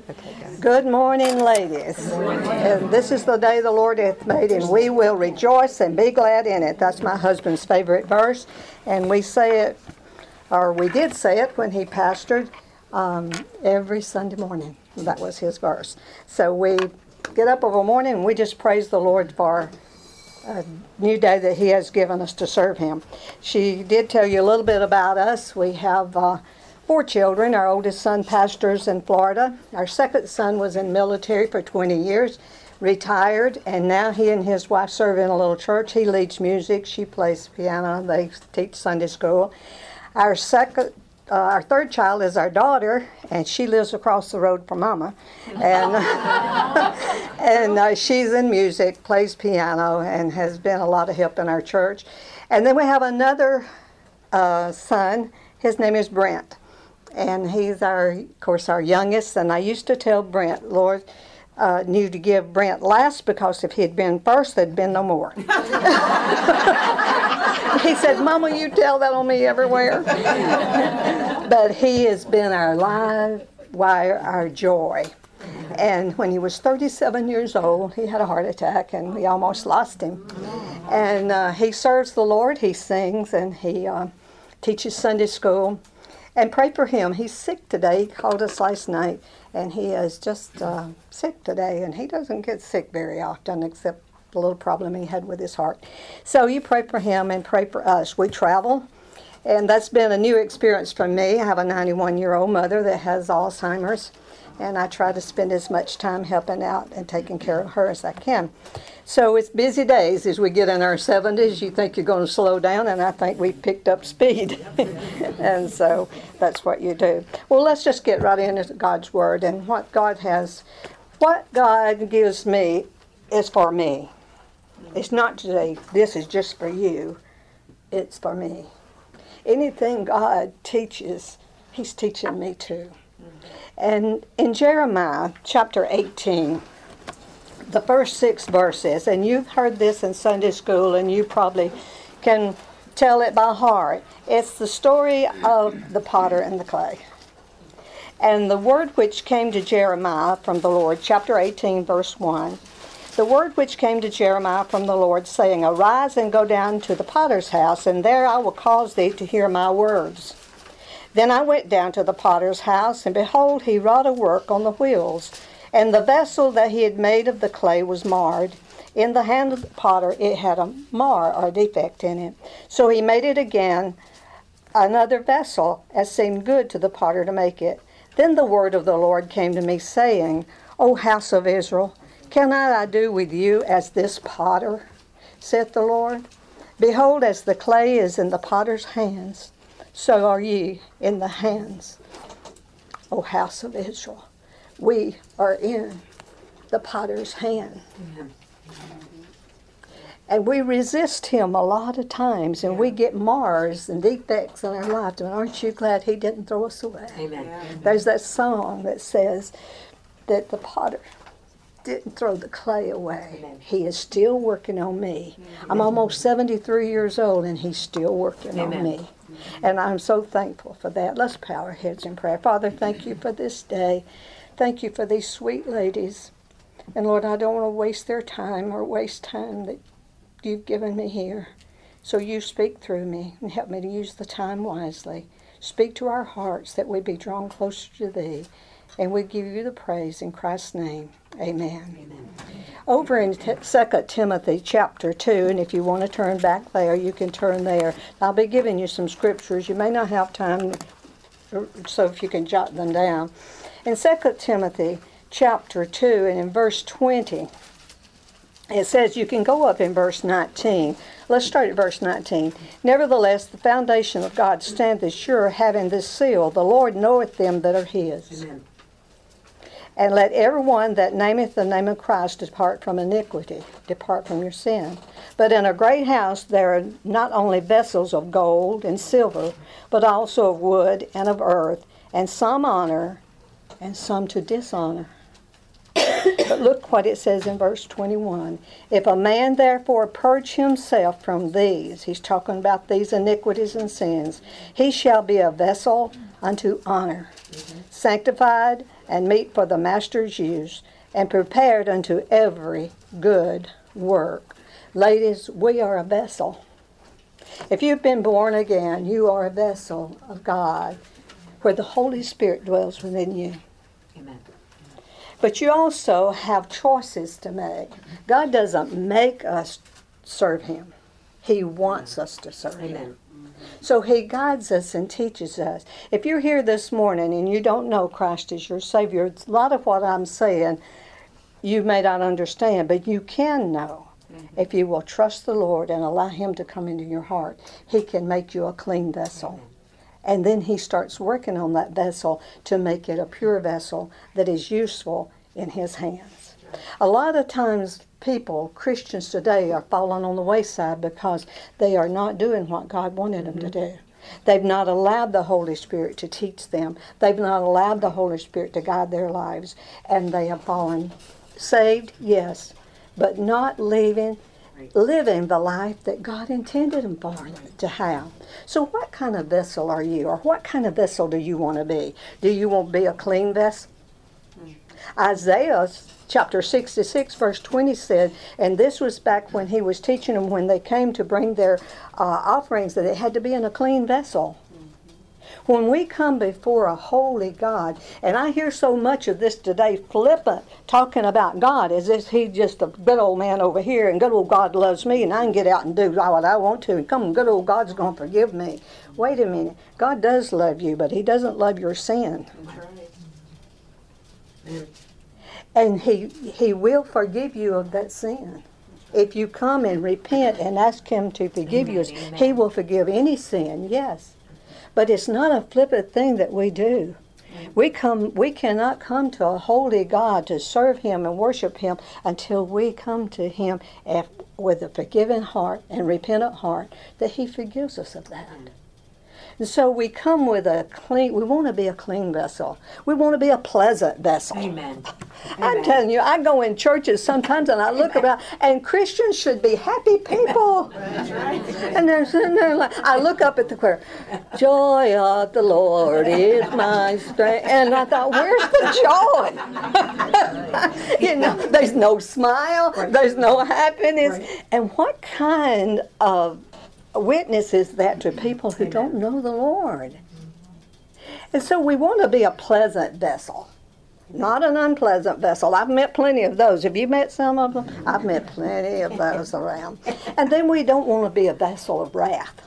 Good morning, ladies. Good morning. And this is the day the Lord hath made, and we will rejoice and be glad in it. That's my husband's favorite verse, and we say it, or we did say it when he pastored every Sunday morning. That was his verse. So we get up of a morning and we just praise the Lord for a new day that he has given us to serve him. She did tell you a little bit about us. We have 4 children. Our oldest son pastors in Florida. Our second son was in military for 20 years, retired, and now he and his wife serve in a little church. He leads music. She plays piano. They teach Sunday school. Our third child is our daughter, and she lives across the road from Mama. And, and she's in music, plays piano, and has been a lot of help in our church. And then we have another son. His name is Brent. And he's of course, our youngest. And I used to tell Brent, Lord knew to give Brent last, because if he'd been first, there'd been no more. He said, Mama, you tell that on me everywhere. But he has been our live wire, our joy. And when he was 37 years old, he had a heart attack, and we almost lost him. And he serves the Lord. He sings, and he teaches Sunday school. And pray for him. He's sick today. He called us last night, and he is just sick today. And he doesn't get sick very often, except the little problem he had with his heart. So you pray for him and pray for us. We travel, and that's been a new experience for me. I have a 91-year-old mother that has Alzheimer's, and I try to spend as much time helping out and taking care of her as I can. So it's busy days as we get in our 70s. You think you're going to slow down, and I think we've picked up speed. And so that's what you do. Well, let's just get right into God's Word. And what God gives me is for me. It's not to say, this is just for you. It's for me. Anything God teaches, He's teaching me too. And in Jeremiah chapter 18, the first 6 verses, and you've heard this in Sunday school, and you probably can tell it by heart. It's the story of the potter and the clay. And the word which came to Jeremiah from the Lord, chapter 18, verse 1, the word which came to Jeremiah from the Lord, saying, Arise and go down to the potter's house, and there I will cause thee to hear my words. Then I went down to the potter's house, and behold, he wrought a work on the wheels. And the vessel that he had made of the clay was marred. In the hand of the potter it had a mar, or defect in it. So he made it again, another vessel, as seemed good to the potter to make it. Then the word of the Lord came to me, saying, O house of Israel, cannot I do with you as this potter, saith the Lord? Behold, as the clay is in the potter's hands, so are ye in the hands, O house of Israel. We are in the potter's hand. Amen. And we resist him a lot of times, and we get mars and defects in our life. And aren't you glad he didn't throw us away? Amen. There's that song that says that the potter didn't throw the clay away. Amen. He is still working on me. Amen. I'm almost 73 years old, and he's still working on me. And I'm so thankful for that. Let's bow our heads in prayer. Father, thank you for this day. Thank you for these sweet ladies. And Lord, I don't want to waste their time or waste time that you've given me here. So you speak through me and help me to use the time wisely. Speak to our hearts that we be drawn closer to thee. And we give you the praise in Christ's name. Amen. Amen. Over in 2 Timothy chapter 2, and if you want to turn back there, you can turn there. I'll be giving you some scriptures. You may not have time, so if you can jot them down. In 2 Timothy chapter 2 and in verse 20, it says, you can go up in verse 19. Let's start at verse 19. Nevertheless, the foundation of God standeth sure, having this seal, the Lord knoweth them that are his. Amen. And let every one that nameth the name of Christ depart from iniquity, depart from your sin. But in a great house there are not only vessels of gold and silver, but also of wood and of earth, and some honor, and some to dishonor. But look what it says in verse 21. If a man therefore purge himself from these, he's talking about these iniquities and sins, he shall be a vessel unto honor, sanctified and meet for the master's use, and prepared unto every good work. Ladies, we are a vessel. If you've been born again, you are a vessel of God where the Holy Spirit dwells within you. Amen. But you also have choices to make. God doesn't make us serve Him. He wants us to serve Him. So He guides us and teaches us. If you're here this morning and you don't know Christ as your Savior, a lot of what I'm saying you may not understand, but you can know. If you will trust the Lord and allow Him to come into your heart, He can make you a clean vessel. And then He starts working on that vessel to make it a pure vessel that is useful in His hands. A lot of times people, Christians today, are falling on the wayside because they are not doing what God wanted them to do. They've not allowed the Holy Spirit to teach them. They've not allowed the Holy Spirit to guide their lives. And they have fallen. Saved, yes, but not living the life that God intended them for to have. So what kind of vessel are you? Or what kind of vessel do you want to be? Do you want to be a clean vessel? Isaiah chapter 66 verse 20 said, and this was back when he was teaching them when they came to bring their offerings, that it had to be in a clean vessel. When we come before a holy God, and I hear so much of this today, flippant, talking about God as if He's just a good old man over here, and good old God loves me, and I can get out and do what I want to, and come, good old God's going to forgive me. Wait a minute. God does love you, but He doesn't love your sin. That's right. And He will forgive you of that sin. If you come and repent and ask Him to forgive you, He will forgive any sin, yes. But it's not a flippant thing that we do. We cannot come to a holy God to serve Him and worship Him until we come to Him with a forgiving heart and repentant heart, that He forgives us of that. And so we come with we want to be a clean vessel. We want to be a pleasant vessel. Amen. I'm telling you, I go in churches sometimes and I look about, and Christians should be happy people. That's right. And they're sitting there like, I look up at the choir, joy of the Lord is my strength. And I thought, where's the joy? There's no smile, there's no happiness. And what kind of witness is that to people who don't know the Lord? And so we want to be a pleasant vessel, not an unpleasant vessel. I've met plenty of those. Have you met some of them? I've met plenty of those around. And then we don't want to be a vessel of wrath.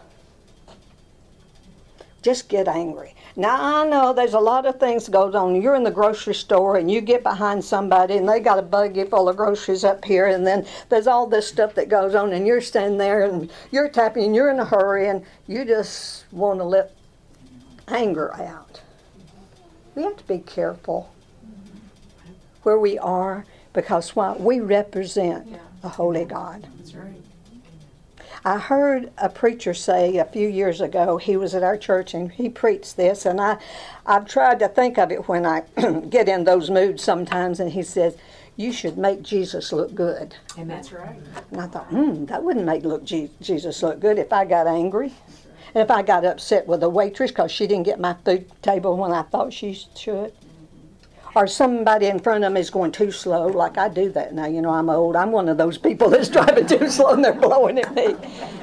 Just get angry. Now, I know there's a lot of things that goes on. You're in the grocery store and you get behind somebody and they got a buggy full of groceries up here, and then there's all this stuff that goes on, and you're standing there and you're tapping and you're in a hurry and you just want to let anger out. We have to be careful where we are, because we represent a holy God. That's right. I heard a preacher say a few years ago, he was at our church and he preached this, and I've tried to think of it when I get in those moods sometimes, and he says, you should make Jesus look good. And that's right. And I thought, that wouldn't make Jesus look good if I got angry. And if I got upset with the waitress because she didn't get my food table when I thought she should. Or somebody in front of me is going too slow, like I do that now. You know, I'm old. I'm one of those people that's driving too slow and they're blowing at me.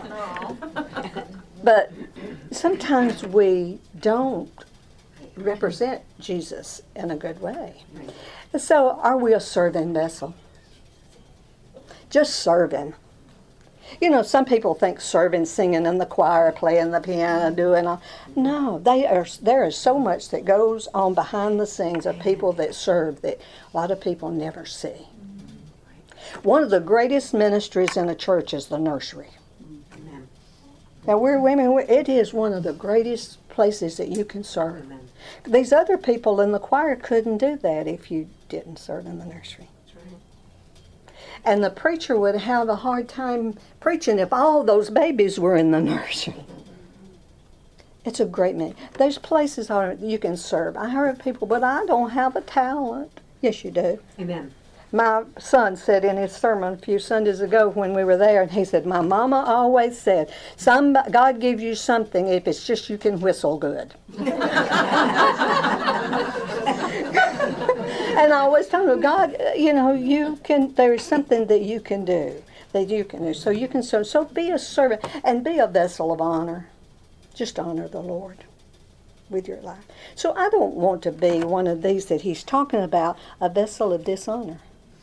But sometimes we don't represent Jesus in a good way. And so are we a serving vessel? Just serving. You know, some people think serving, singing in the choir, playing the piano, doing all. No, there is so much that goes on behind the scenes of people that serve that a lot of people never see. One of the greatest ministries in a church is the nursery. Amen. Now, we're women. It is one of the greatest places that you can serve. Amen. These other people in the choir couldn't do that if you didn't serve in the nursery. And the preacher would have a hard time preaching if all those babies were in the nursery. It's a great minute. There's places you can serve. I heard people, but I don't have a talent. Yes, you do. Amen. My son said in his sermon a few Sundays ago when we were there, and he said, my mama always said, God gives you something if it's just you can whistle good. And I always tell them, God, you can. There is something that you can do. That you can do. So you can serve. So be a servant and be a vessel of honor. Just honor the Lord with your life. So I don't want to be one of these that he's talking about, a vessel of dishonor.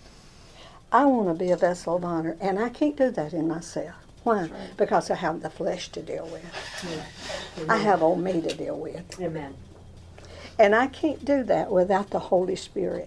I want to be a vessel of honor, and I can't do that in myself. Why? Right. Because I have the flesh to deal with. Yeah. I have old me to deal with. Amen. And I can't do that without the Holy Spirit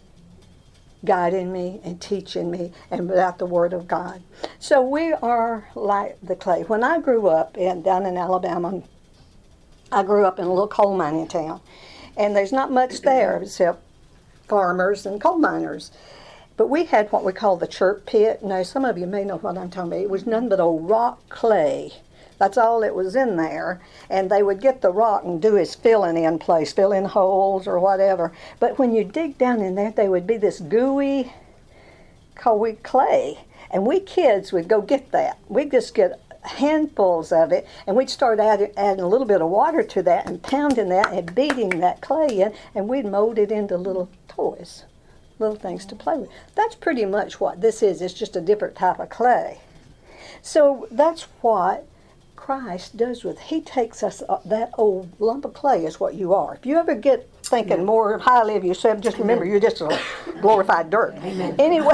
guiding me and teaching me, and without the Word of God. So we are like the clay. When I grew up down in Alabama, I grew up in a little coal mining town. And there's not much there except farmers and coal miners. But we had what we call the church pit. Now, some of you may know what I'm talking about. It was nothing but old rock clay. That's all that was in there. And they would get the rock and do his filling in place, fill in holes or whatever. But when you dig down in there, there would be this gooey, coal clay. And we kids would go get that. We'd just get handfuls of it, and we'd start adding a little bit of water to that and pounding that and beating that clay in, and we'd mold it into little toys, little things to play with. That's pretty much what this is. It's just a different type of clay. So that's what Christ does with. He takes us, that old lump of clay is what you are. If you ever get thinking more highly of yourself, just remember you're just a glorified dirt. Amen. Anyway,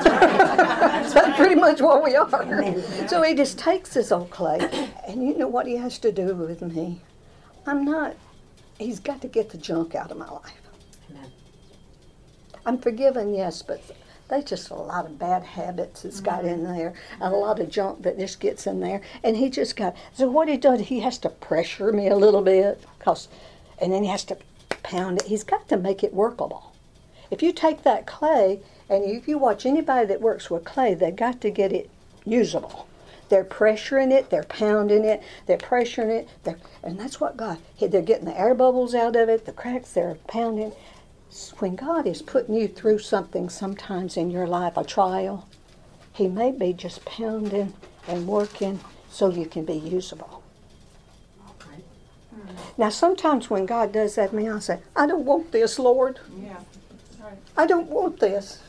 that's pretty much what we are. Amen. So he just takes this old clay, and you know what he has to do with me? He's got to get the junk out of my life. Amen. I'm forgiven, yes, but there's just a lot of bad habits that's got in there, and a lot of junk that just gets in there. And so what he does, he has to pressure me a little bit, and then he has to pound it. He's got to make it workable. If you take that clay, and if you watch anybody that works with clay, they've got to get it usable. They're pressuring it, they're pounding it, they're pressuring it, and that's what God, they're getting the air bubbles out of it, the cracks, they're pounding. When God is putting you through something sometimes in your life, a trial, he may be just pounding and working so you can be usable. Okay. Now sometimes when God does that to me, I say, I don't want this, Lord. Yeah. Right. I don't want this.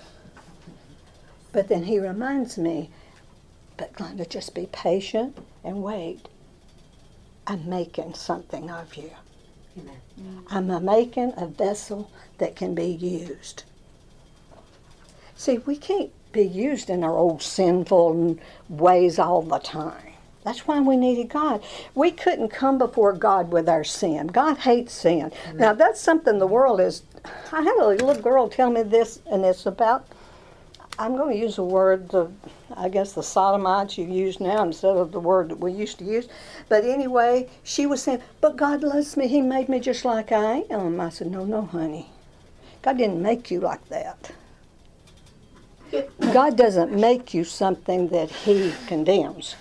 But then he reminds me, but Glenda, just be patient and wait. I'm making something of you. Amen. I'm making a vessel that can be used. See, we can't be used in our old sinful ways all the time. That's why we needed God. We couldn't come before God with our sin. God hates sin. Amen. Now, that's something the world is. I had a little girl tell me this, and it's about, I'm going to use a word, I guess the sodomites you use now instead of the word that we used to use. But anyway, she was saying, but God loves me. He made me just like I am. I said, no, honey. God didn't make you like that. God doesn't make you something that he condemns.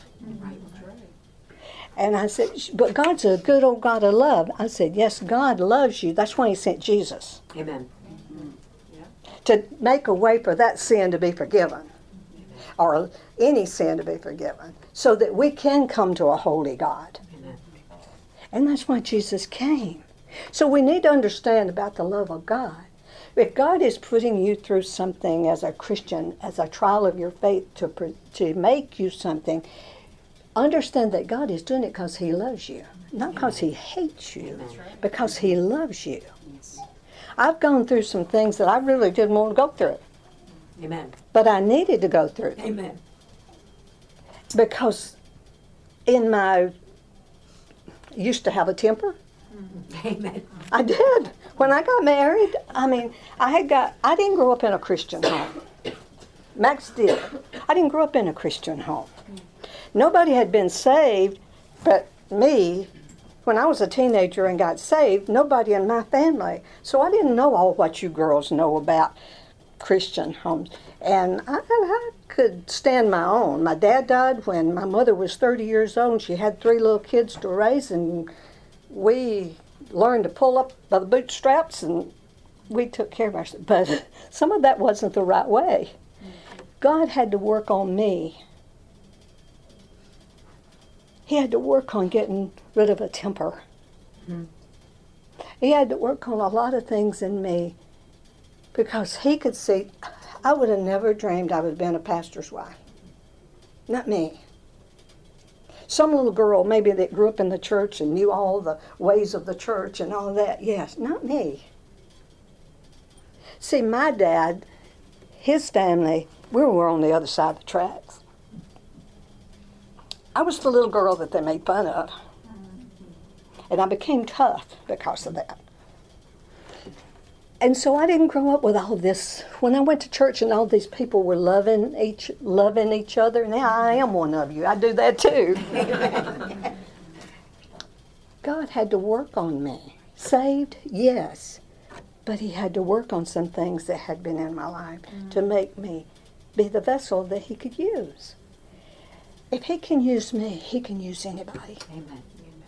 And I said, but God's a good old God of love. I said, yes, God loves you. That's why he sent Jesus. Amen. To make a way for that sin to be forgiven, or any sin to be forgiven, so that we can come to a holy God. Amen. And that's why Jesus came. So we need to understand about the love of God. If God is putting you through something as a Christian, as a trial of your faith to make you something, understand that God is doing it because he loves you, not because he hates you, because he loves you. I've gone through some things that I really didn't want to go through. Amen. But I needed to go through. Amen. Because I used to have a temper. Amen. I did. When I got married, I didn't grow up in a Christian home. Max did. I didn't grow up in a Christian home. Nobody had been saved but me. When I was a teenager and got saved, nobody in my family. So I didn't know all what you girls know about Christian homes. And I could stand my own. My dad died when my mother was 30 years old, and she had 3 little kids to raise, and we learned to pull up by the bootstraps, and we took care of ourselves. But some of that wasn't the right way. God had to work on me. He had to work on getting rid of a temper. Mm-hmm. He had to work on a lot of things in me Because he could see, I would have never dreamed I would have been a pastor's wife. Not me. Some little girl maybe that grew up in the church and knew all the ways of the church and all that. Yes, not me. See, my dad, his family, we were on the other side of the tracks. I was the little girl that they made fun of. And I became tough because of that. And so I didn't grow up with all this. When I went to church and all these people were loving each other, now I am one of you. I do that too. God had to work on me. Saved, yes. But he had to work on some things that had been in my life to make me be the vessel that he could use. If he can use me, he can use anybody. Amen.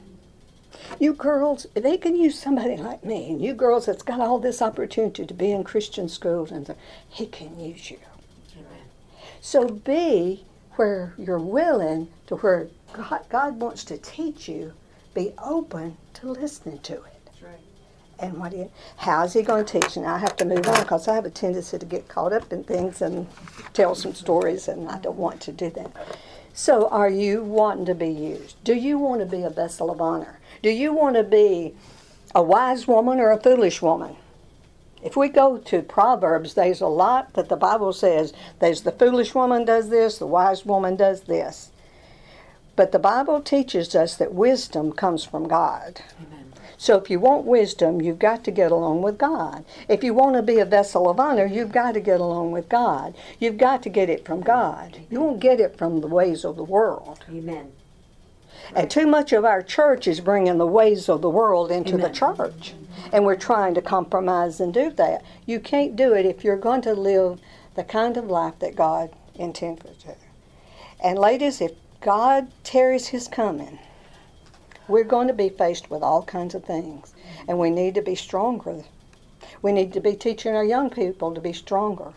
You girls, if they can use somebody like me, and you girls that's got all this opportunity to be in Christian schools, and he can use you. Amen. So be where you're willing to where God wants to teach you, be open to listening to it. That's right. And how's he going to teach? And I have to move on because I have a tendency to get caught up in things and tell some stories, and I don't want to do that. So are you wanting to be used? Do you want to be a vessel of honor? Do you want to be a wise woman or a foolish woman? If we go to Proverbs, there's a lot that the Bible says. There's the foolish woman does this, the wise woman does this. But the Bible teaches us that wisdom comes from God. Amen. So if you want wisdom, you've got to get along with God. If you want to be a vessel of honor, you've got to get along with God. You've got to get it from God. You won't get it from the ways of the world. Amen. And too much of our church is bringing the ways of the world into the church. And we're trying to compromise and do that. You can't do it if you're going to live the kind of life that God intended to. And ladies, if God tarries his coming, we're going to be faced with all kinds of things. And we need to be stronger. We need to be teaching our young people to be stronger.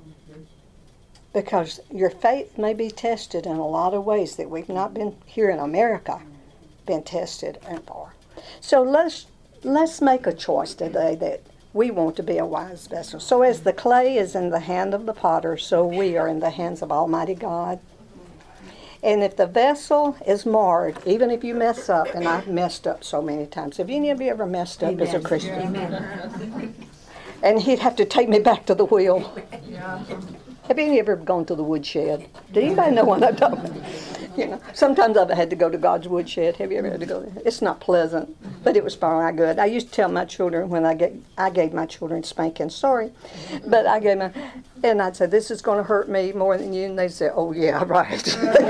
Because your faith may be tested in a lot of ways that we've not been here in America been tested and for. So let's make a choice today that we want to be a wise vessel. So as the clay is in the hand of the potter, so we are in the hands of Almighty God. And if the vessel is marred, even if you mess up, and I've messed up so many times. Have any of you ever messed up as a Christian? Amen. And he'd have to take me back to the wheel. Have any ever gone to the woodshed? Did anybody know what I'm talking about? You know, sometimes I've had to go to God's woodshed. Have you ever had to go there? It's not pleasant, but it was for my good. I used to tell my children when I gave my children spanking. Sorry, but I gave and I'd say, this is going to hurt me more than you, and they'd say, oh yeah, right.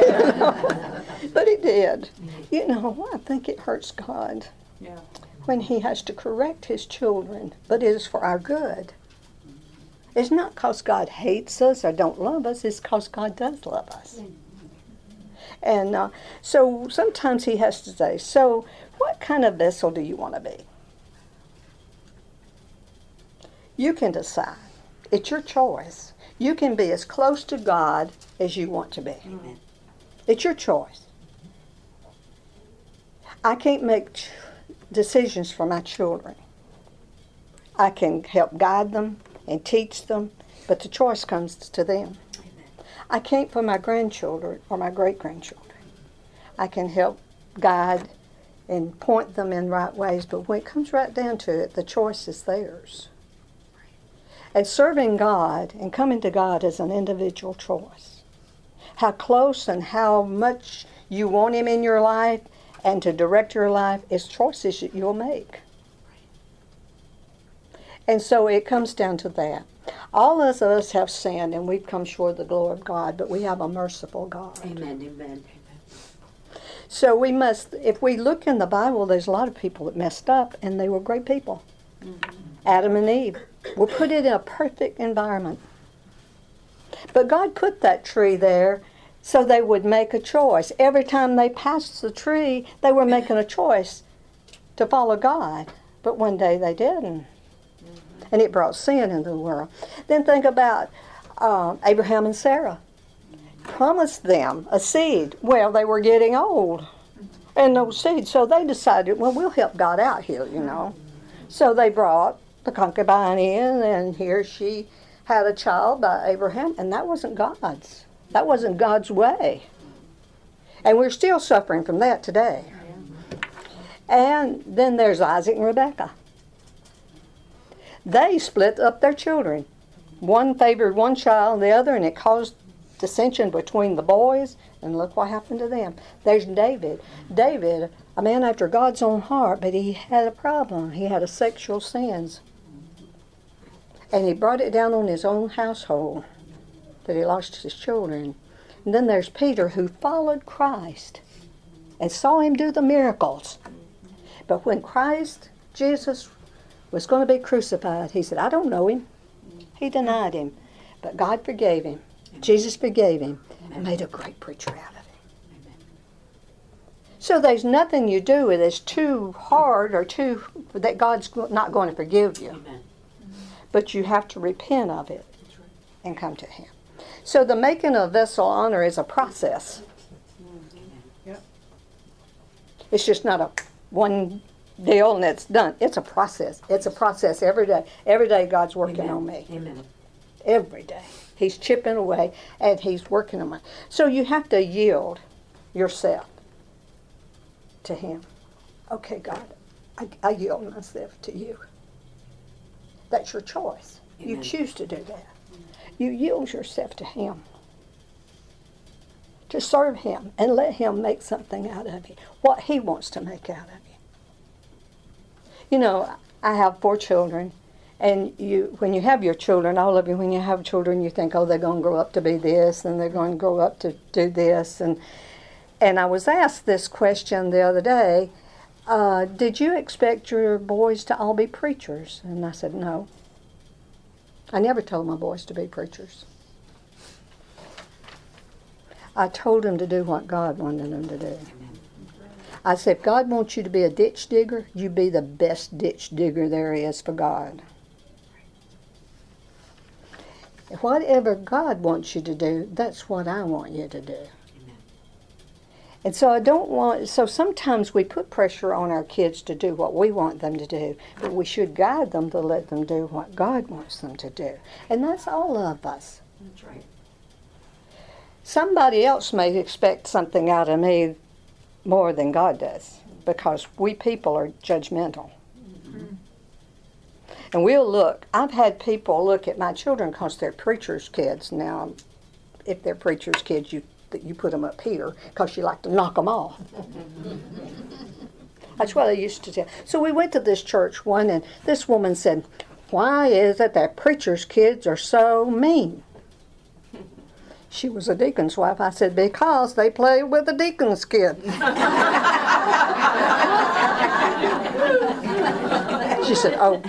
But it did. You know, I think it hurts God when he has to correct his children, but it is for our good. It's not because God hates us or don't love us. It's because God does love us. And so sometimes he has to say, so what kind of vessel do you want to be? You can decide. It's your choice. You can be as close to God as you want to be. Amen. It's your choice. I can't make decisions for my children. I can help guide them and teach them, but the choice comes to them. Amen. I can't for my grandchildren or my great-grandchildren. I can help guide and point them in right ways, but when it comes right down to it, the choice is theirs. And serving God and coming to God is an individual choice. How close and how much you want him in your life and to direct your life is choices that you'll make. And so it comes down to that. All of us have sinned and we've come short of the glory of God, but we have a merciful God. Amen. Amen. So we must, if we look in the Bible, there's a lot of people that messed up and they were great people. Mm-hmm. Adam and Eve were put in a perfect environment. But God put that tree there so they would make a choice. Every time they passed the tree, they were making a choice to follow God. But one day they didn't. And it brought sin into the world. Then think about Abraham and Sarah. Promised them a seed. Well, they were getting old. And no seed. So they decided, well, we'll help God out here, you know. So they brought the concubine in, and here she had a child by Abraham, and that wasn't God's. That wasn't God's way. And we're still suffering from that today. And then there's Isaac and Rebekah. They split up their children. One favored one child and the other, and it caused dissension between the boys, and look what happened to them. There's David. David, a man after God's own heart, but he had a problem. He had a sexual sins. And he brought it down on his own household, that he lost his children. And then there's Peter, who followed Christ and saw him do the miracles. But when Christ, Jesus, was going to be crucified, he said, I don't know him. He denied him. But God forgave him. Jesus forgave him and made a great preacher out of him. So there's nothing you do that's too hard or that God's not going to forgive you. But you have to repent of it and come to him. So the making of vessel honor is a process. It's just not a one deal and it's done. It's a process. It's a process every day. Every day God's working on me. Amen. Every day. He's chipping away and he's working on me. So you have to yield yourself to him. Okay, God, I yield myself to you. That's your choice. Amen. You choose to do that. You yield yourself to him. To serve him and let him make something out of you. What he wants to make out of you. You know, I have 4 children. And when you have your children, all of you, when you have children, you think, oh, they're going to grow up to be this, and they're going to grow up to do this. And I was asked this question the other day, did you expect your boys to all be preachers? And I said, no. I never told my boys to be preachers. I told them to do what God wanted them to do. I said, if God wants you to be a ditch digger, you be the best ditch digger there is for God. Whatever God wants you to do, that's what I want you to do. Amen. And so sometimes we put pressure on our kids to do what we want them to do, but we should guide them to let them do what God wants them to do. And that's all of us. That's right. Somebody else may expect something out of me more than God does, because we people are judgmental. And we'll look. I've had people look at my children because they're preachers' kids. Now, if they're preachers' kids, you put them up here because you like to knock them off. That's what I used to tell. So we went to this church one, and this woman said, why is it that preachers' kids are so mean? She was a deacon's wife. I said, because they play with the deacon's kid. She said, oh.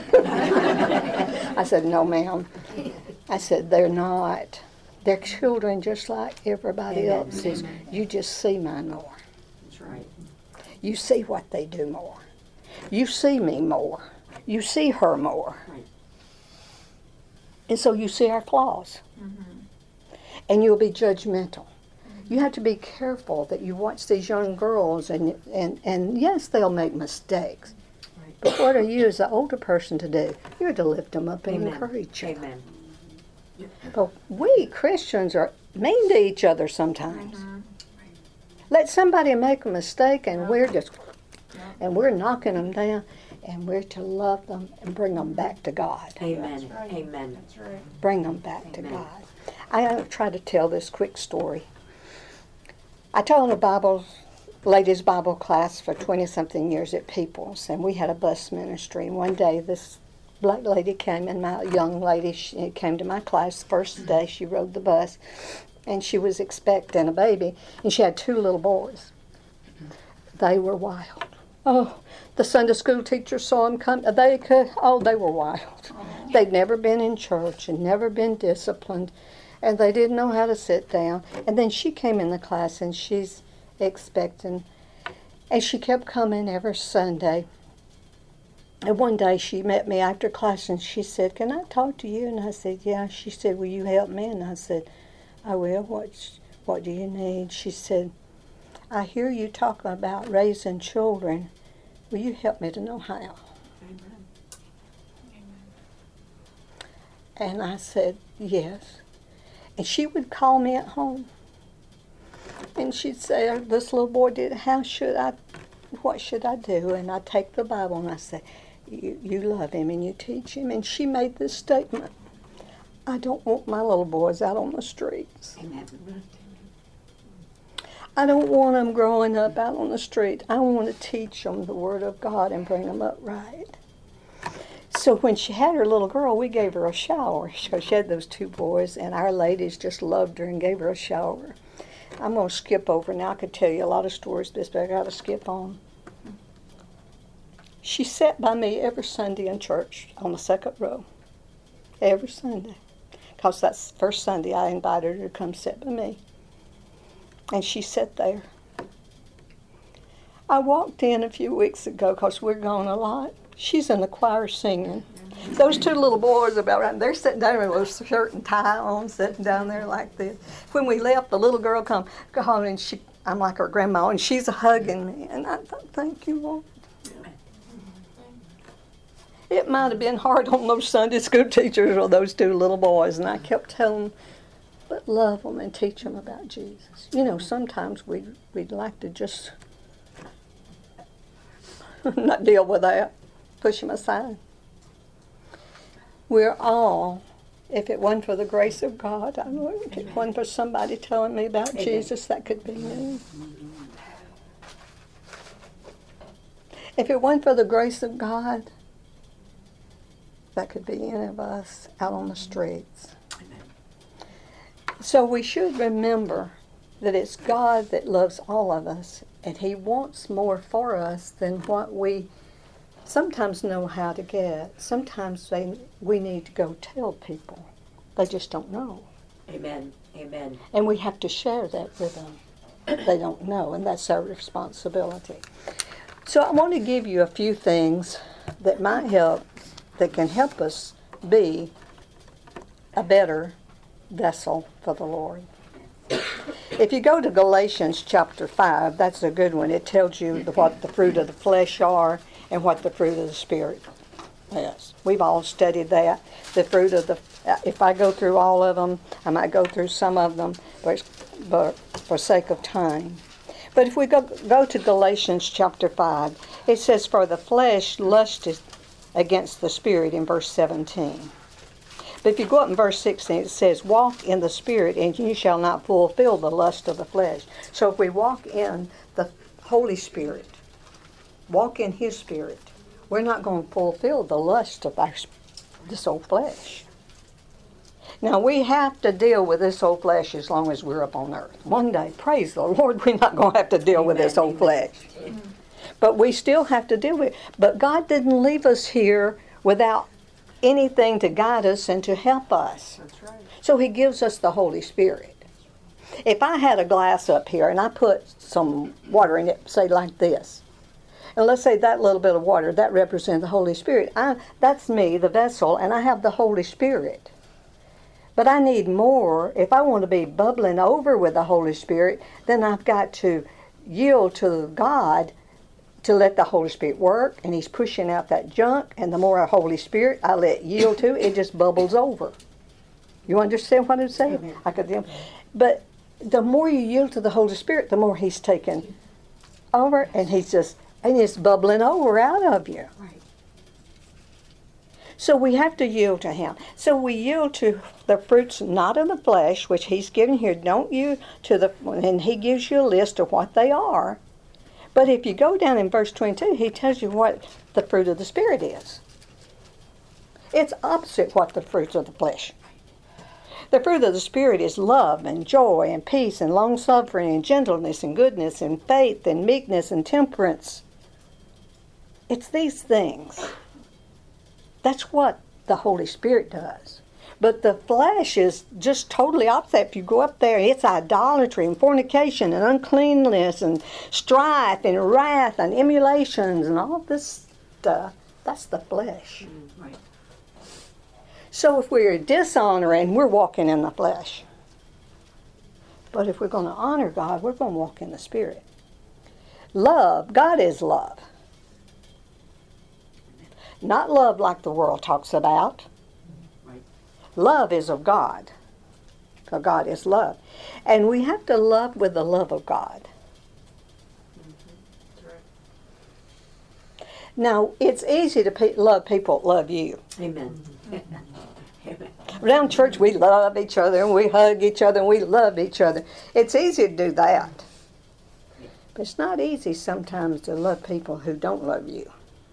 I said, no, ma'am. I said, they're not. They're children just like everybody else's. You just see mine more. That's right. You see what they do more. You see me more. You see her more. Right. And so you see our flaws. Mm-hmm. And you'll be judgmental. You have to be careful that you watch these young girls, and yes, they'll make mistakes. But what are you as the older person to do? You're to lift them up and encourage them. Amen. But we Christians are mean to each other sometimes. Mm-hmm. Let somebody make a mistake and we're knocking them down, and we're to love them and bring them back to God. Amen. Right. Amen. That's right. Bring them back to God. I try to tell this quick story. I taught a ladies' Bible class for 20-something years at Peoples, and we had a bus ministry. And one day, this black lady came, and my young lady, she came to my class the first day. She rode the bus, and she was expecting a baby, and she had 2 little boys. They were wild. Oh, the Sunday school teacher saw them come. They were wild. They'd never been in church and never been disciplined, and they didn't know how to sit down. And then she came in the class, and she's expecting, and she kept coming every Sunday. And one day she met me after class, and she said, can I talk to you? And I said, yeah. She said, will you help me? And I said, I will. What do you need? She said, I hear you talking about raising children. Will you help me to know how? Amen. And I said, yes. And she would call me at home. And she'd say, this little boy did, what should I do? And I'd take the Bible and I say, you love him and you teach him. And she made this statement, I don't want my little boys out on the streets. Amen. I don't want them growing up out on the street. I want to teach them the Word of God and bring them up right. So when she had her little girl, we gave her a shower. So she had those two boys, and our ladies just loved her and gave her a shower. I'm going to skip over now. I could tell you a lot of stories this, but I got to skip on. She sat by me every Sunday in church on the second row. Every Sunday. Because that's the first Sunday I invited her to come sit by me. And she sat there. I walked in a few weeks ago because we're gone a lot. She's in the choir singing. Those two little boys about right, they're sitting down with a shirt and tie on, sitting down there like this. When we left, the little girl come home, and I'm like her grandma, and she's hugging me. And I thought, thank you, Lord. It might have been hard on those Sunday school teachers or those two little boys, and I kept telling them, but love them and teach them about Jesus. You know, sometimes we'd like to just not deal with that, push them aside. We're all, if it wasn't for the grace of God, I know if it wasn't for somebody telling me about Jesus, that could be me. If it wasn't for the grace of God, that could be any of us out on the streets. So we should remember that it's God that loves all of us, and He wants more for us than what we sometimes know how to get. Sometimes we need to go tell people. They just don't know. Amen. Amen. And we have to share that with them. They don't know, and that's our responsibility. So I want to give you a few things that might help, that can help us be a better vessel for the Lord. If you go to Galatians chapter 5, that's a good one. It tells you what the fruit of the flesh are and what the fruit of the Spirit is. We've all studied that. The fruit of the, if I go through all of them, I might go through some of them, but for sake of time. But if we go to Galatians chapter 5, it says, for the flesh lusteth against the Spirit in verse 17. But if you go up in verse 16, it says, walk in the Spirit, and you shall not fulfill the lust of the flesh. So if we walk in the Holy Spirit, walk in His Spirit, we're not going to fulfill the lust of this old flesh. Now, we have to deal with this old flesh as long as we're up on earth. One day, praise the Lord, we're not going to have to deal with this old flesh. But we still have to deal with it. But God didn't leave us here without anything to guide us and to help us. That's right. So He gives us the Holy Spirit. If I had a glass up here and I put some water in it, say like this, and let's say that little bit of water, that represents the Holy Spirit. That's me, the vessel, and I have the Holy Spirit. But I need more. If I want to be bubbling over with the Holy Spirit, then I've got to yield to God to let the Holy Spirit work, and He's pushing out that junk, and the more Holy Spirit I let yield to, it just bubbles over. You understand what I'm saying? But the more you yield to the Holy Spirit, the more He's taking over, and it's bubbling over out of you. Right. So we have to yield to Him. So we yield to the fruits not of the flesh, which He's given here. Don't yield to and He gives you a list of what they are. But if you go down in verse 22, He tells you what the fruit of the Spirit is. It's opposite what the fruits of the flesh. The fruit of the Spirit is love and joy and peace and long-suffering and gentleness and goodness and faith and meekness and temperance. It's these things. That's what the Holy Spirit does. But the flesh is just totally opposite. If you go up there, it's idolatry and fornication and uncleanness and strife and wrath and emulations and all this stuff. That's the flesh. Right. So if we're dishonoring, we're walking in the flesh. But if we're going to honor God, we're going to walk in the Spirit. Love, God is love. Not love like the world talks about. Right. Love is of God. For God is love. And we have to love with the love of God. That's right. Now, it's easy to love people that love you. Amen. Amen. Around church, we love each other, and we hug each other, and we love each other. It's easy to do that. But it's not easy sometimes to love people who don't love you.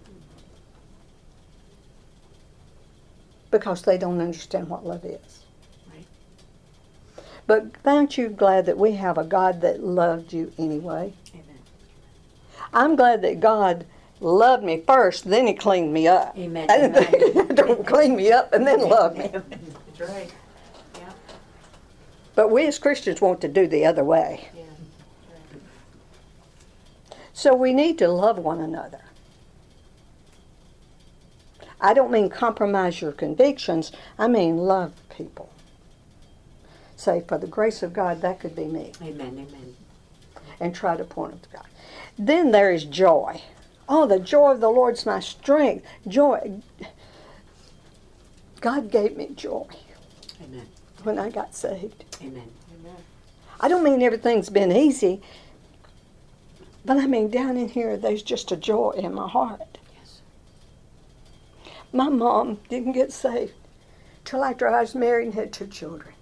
Because they don't understand what love is. But aren't you glad that we have a God that loved you anyway? Amen. I'm glad that God loved me first, then He cleaned me up. Amen. Don't clean me up and then love me. That's right. Yeah. But we as Christians want to do the other way. Yeah. That's right. So we need to love one another. I don't mean compromise your convictions. I mean love people. Say, for the grace of God, that could be me. Amen. Amen. And try to point them to God. Then there is joy. Oh, the joy of the Lord's my strength. Joy. God gave me joy. Amen. When I got saved. Amen. Amen. I don't mean everything's been easy, but I mean down in here there's just a joy in my heart. Yes. My mom didn't get saved till after I was married and had 2 children.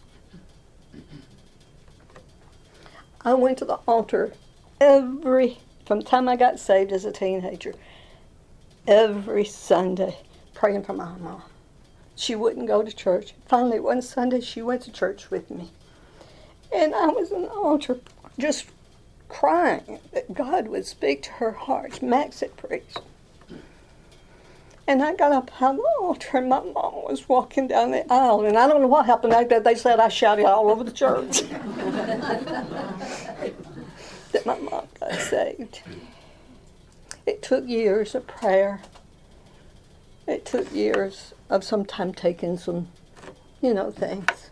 I went to the altar from the time I got saved as a teenager, every Sunday praying for my mom. She wouldn't go to church. Finally, one Sunday, she went to church with me. And I was on the altar just crying that God would speak to her heart. Max had preached. And I got up on the altar, and my mom was walking down the aisle. And I don't know what happened after that. They said I shouted all over the church that my mom got saved. It took years of prayer. It took years of sometimes taking some, things.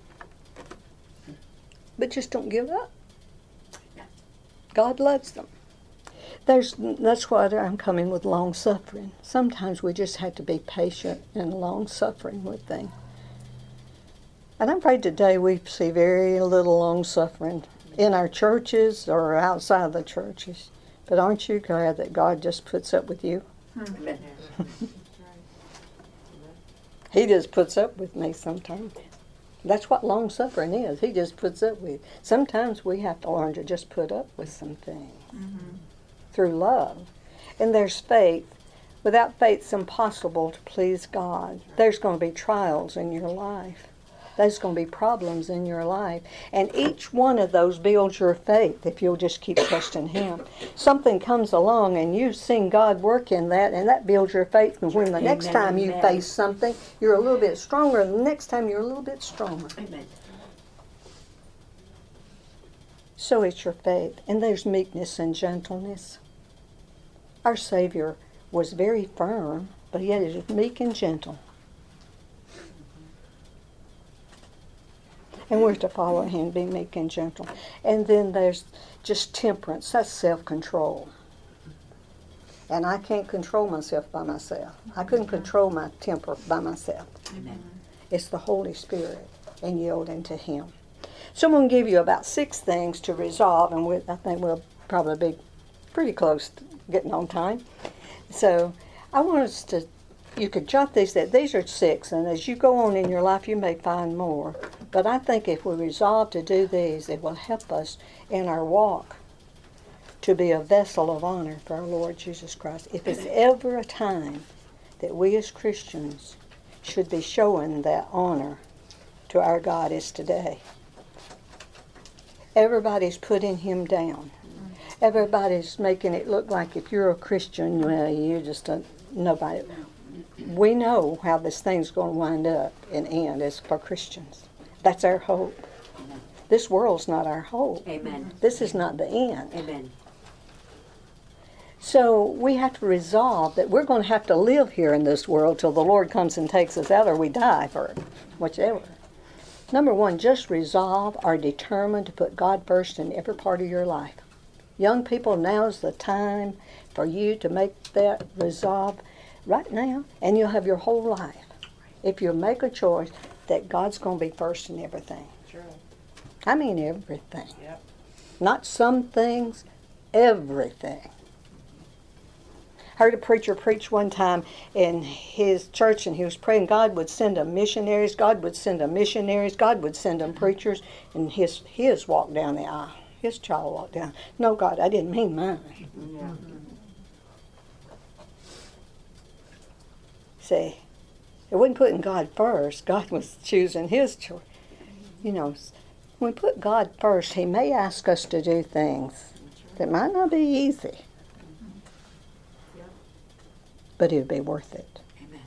But just don't give up. God loves them. That's why I'm coming with long suffering. Sometimes we just have to be patient and long suffering with things. And I'm afraid today we see very little long suffering in our churches or outside the churches. But aren't you glad that God just puts up with you? Amen. He just puts up with me sometimes. That's what long suffering is. He just puts up with. Sometimes we have to learn to just put up with some things through love. And there's faith. Without faith, it's impossible to please God. There's going to be trials in your life. There's going to be problems in your life. And each one of those builds your faith if you'll just keep trusting Him. Something comes along and you've seen God work in that, and that builds your faith. And when the next time you face something, you're a little bit stronger. And the next time you're a little bit stronger. Amen. So it's your faith. And there's meekness and gentleness. Our Savior was very firm, but yet he was meek and gentle. And we're to follow Him, be meek and gentle. And then there's just temperance. That's self-control. And I can't control myself by myself. I couldn't control my temper by myself. Amen. It's the Holy Spirit and yielding to Him. So I'm going to give you about 6 things to resolve, and I think we'll probably be pretty close to getting on time. So I want us to, you could jot these down. These are 6, and as you go on in your life, you may find more. But I think if we resolve to do these, it will help us in our walk to be a vessel of honor for our Lord Jesus Christ. If it's ever a time that we as Christians should be showing that honor to our God, is today. Everybody's putting Him down. Everybody's making it look like if you're a Christian, well, you're just a nobody. We know how this thing's going to wind up and end as for Christians. That's our hope. Amen. This world's not our hope. Amen. This is not the end. Amen. So we have to resolve that we're going to have to live here in this world till the Lord comes and takes us out, or we die, for whichever. Number 1, just resolve or determine to put God first in every part of your life. Young people, now's the time for you to make that resolve right now, and you'll have your whole life. if you make a choice that God's going to be first in everything. Sure. I mean everything. Yep. Not some things, everything. Heard a preacher preach one time in his church, and he was praying God would send them missionaries, God would send them missionaries, God would send them preachers, and his walked down the aisle. His child walked down. No, God, I didn't mean mine. Yeah. See, it wasn't putting God first. God was choosing his choice. You know, when we put God first, he may ask us to do things that might not be easy. But it'll be worth it. Amen.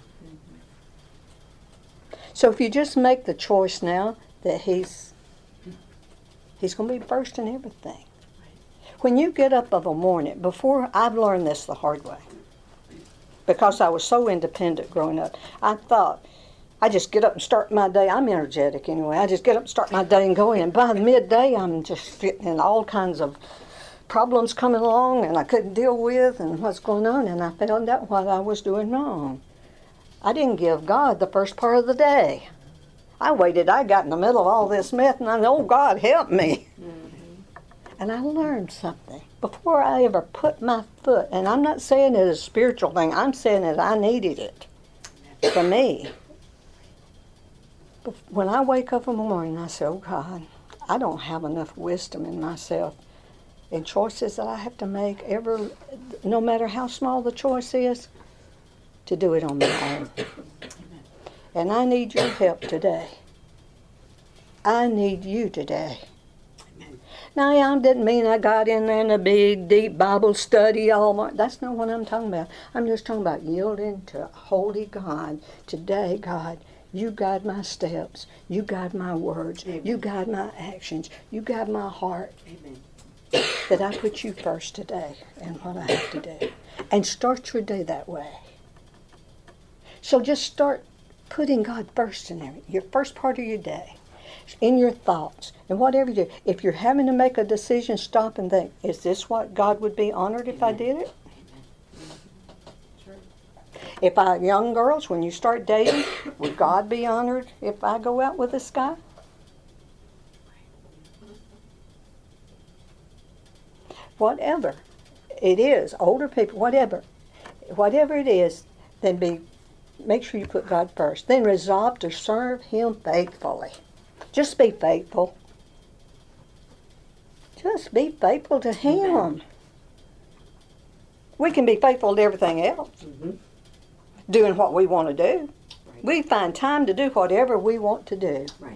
So if you just make the choice now that he's going to be first in everything. When you get up of a morning, before, I've learned this the hard way, because I was so independent growing up, I thought, I just get up and start my day. I'm energetic anyway. I just get up and start my day and go in. And by the midday, I'm just getting all kinds of problems coming along and I couldn't deal with and what's going on, and I found out what I was doing wrong. I didn't give God the first part of the day. I waited. I got in the middle of all this mess and I said, oh, God, help me. And I learned something. Before I ever put my foot, and I'm not saying it is a spiritual thing, I'm saying that I needed it for me. But when I wake up in the morning, I say, oh, God, I don't have enough wisdom in myself. And choices that I have to make, no matter how small the choice is, to do it on my own. And I need your help today. I need you today. Now, I didn't mean I got in there in a big, deep Bible study all morning. That's not what I'm talking about. I'm just talking about yielding to holy God. Today, God, you guide my steps. You guide my words. Amen. You guide my actions. You guide my heart. Amen. That I put you first today and what I have to do. And start your day that way. So just start putting God first in there. Your first part of your day. In your thoughts. And whatever you do. If you're having to make a decision, stop and think, is this what God would be honored if I did it? If young girls, when you start dating, would God be honored if I go out with this guy? Whatever it is, older people, whatever it is, then make sure you put God first. Then resolve to serve him faithfully. Just be faithful. Just be faithful to him. Amen. We can be faithful to everything else. Mm-hmm. Doing what we want to do. Right. We find time to do whatever we want to do. Right.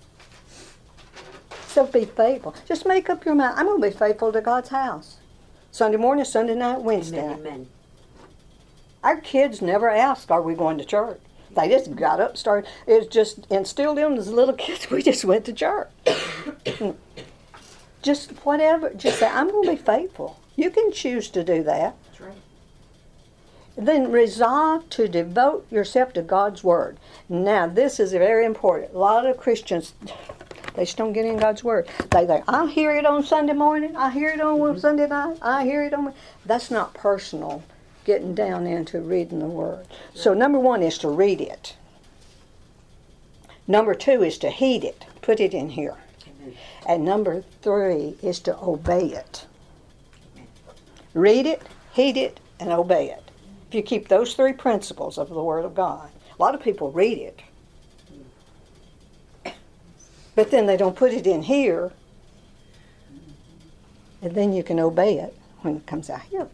So be faithful. Just make up your mind. I'm going to be faithful to God's house. Sunday morning, Sunday night, Wednesday night. Amen. Our kids never asked, are we going to church? They just got up, started. It was just instilled in them as little kids. We just went to church. Just whatever. Just say, I'm going to be faithful. You can choose to do that. That's right. Then resolve to devote yourself to God's Word. Now, this is very important. A lot of Christians, they just don't get in God's Word. They think, I'll hear it on Sunday morning. I hear it on Sunday night. I hear it on... That's not personal, getting down into reading the Word. So number one is to read it. Number two is to heed it. Put it in here. Amen. And number three is to obey it. Amen. Read it, heed it, and obey it. If you keep those three principles of the Word of God. A lot of people read it. But then they don't put it in here. And then you can obey it when it comes out here.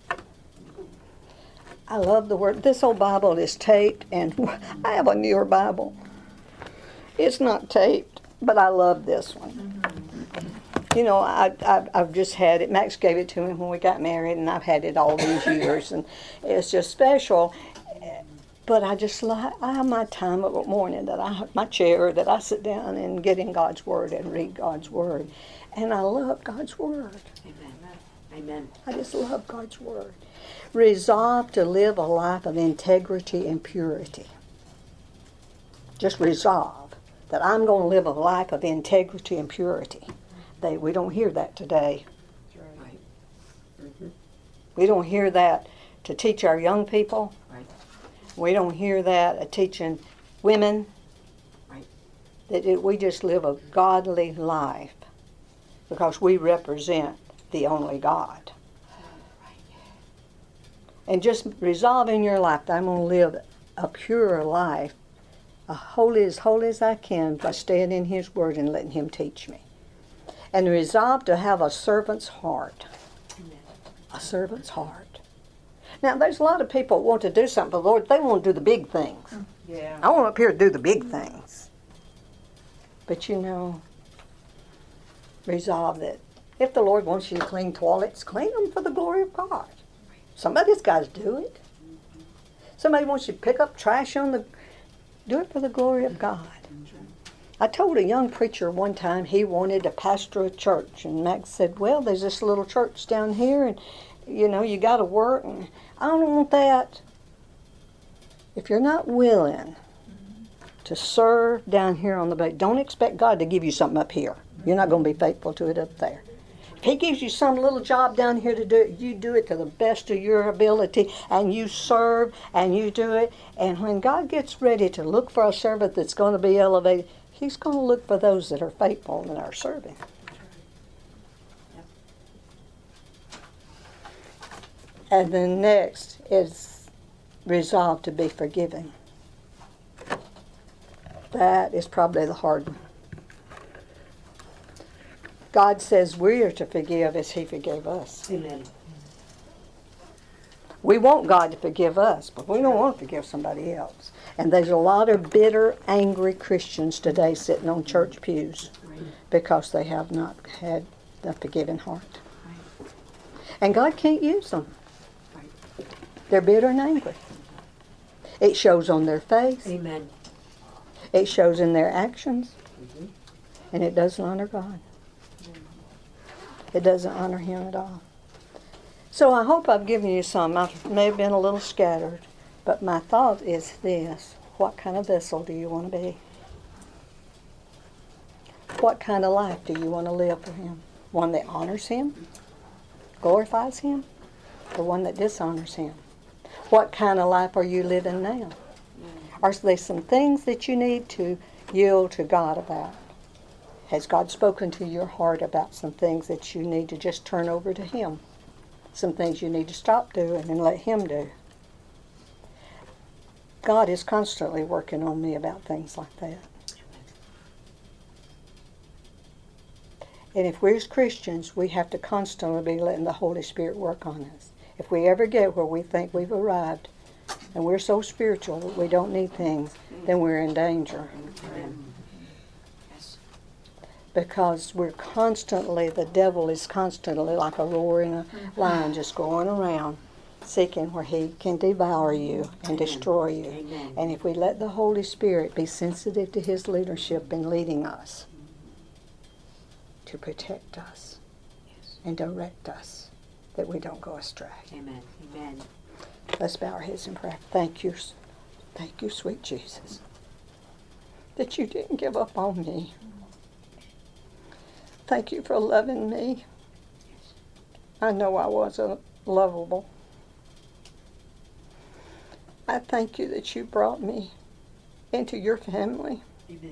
I love the Word. This old Bible is taped, and I have a newer Bible. It's not taped, but I love this one. You know, I've just had it. Max gave it to me when we got married, and I've had it all these years, and it's just special. But I have my time of a morning that I have my chair that I sit down and get in God's Word and read God's Word, and I love God's Word. Amen. Amen. I just love God's Word. Resolve to live a life of integrity and purity. Just resolve that I'm going to live a life of integrity and purity. We don't hear that today. Right. Mm-hmm. We don't hear that to teach our young people. Right. We don't hear that teaching women, Right. that we just live a godly life because we represent the only God. And just resolve in your life that I'm going to live a pure life, as holy as I can, by staying in His Word and letting Him teach me. And resolve to have a servant's heart. Amen. A servant's heart. Now, there's a lot of people that want to do something for the Lord. They want to do the big things. Yeah. I want up here to do the big things. But resolve that if the Lord wants you to clean toilets, clean them for the glory of God. Somebody's got to do it. Somebody wants you to pick up trash do it for the glory of God. I told a young preacher one time he wanted to pastor a church, and Max said, well, there's this little church down here, and you got to work, and I don't want that. If you're not willing to serve down here on the base, don't expect God to give you something up here. You're not going to be faithful to it up there. If He gives you some little job down here to do it, you do it to the best of your ability, and you serve, and you do it. And when God gets ready to look for a servant that's going to be elevated, He's going to look for those that are faithful and are serving. And then next is resolve to be forgiving. That is probably the hard one. God says we are to forgive as He forgave us. Amen. We want God to forgive us, but we don't want to forgive somebody else. And there's a lot of bitter, angry Christians today sitting on church pews because they have not had the forgiving heart. And God can't use them. They're bitter and angry. It shows on their face. Amen. It shows in their actions. And it doesn't honor God. It doesn't honor Him at all. So I hope I've given you some. I may have been a little scattered, but my thought is this. What kind of vessel do you want to be? What kind of life do you want to live for Him? One that honors Him, glorifies Him, or one that dishonors Him? What kind of life are you living now? Are there some things that you need to yield to God about? Has God spoken to your heart about some things that you need to just turn over to Him? Some things you need to stop doing and let Him do? God is constantly working on me about things like that. And if we're as Christians, we have to constantly be letting the Holy Spirit work on us. If we ever get where we think we've arrived and we're so spiritual that we don't need things, then we're in danger. Because the devil is constantly like a roaring lion just going around seeking where he can devour you and destroy you. Amen. And if we let the Holy Spirit be sensitive to His leadership in leading us, to protect us and direct us, that we don't go astray. Amen. Amen. Let's bow our heads in prayer. Thank you, sweet Jesus, that you didn't give up on me. Thank you for loving me. I know I wasn't lovable. I thank you that you brought me into your family. Amen.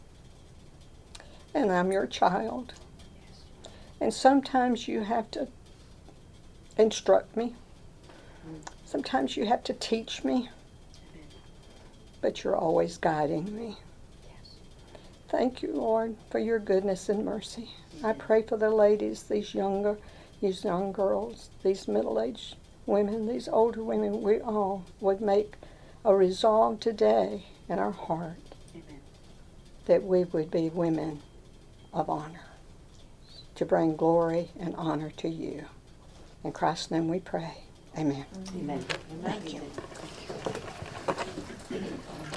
And I'm your child. And sometimes you have to instruct me. Sometimes you have to teach me. But you're always guiding me. Thank you, Lord, for your goodness and mercy. I pray for the ladies, these young girls, these middle-aged women, these older women. We all would make a resolve today in our heart that we would be women of honor, to bring glory and honor to you. In Christ's name we pray. Amen. Amen. Thank you.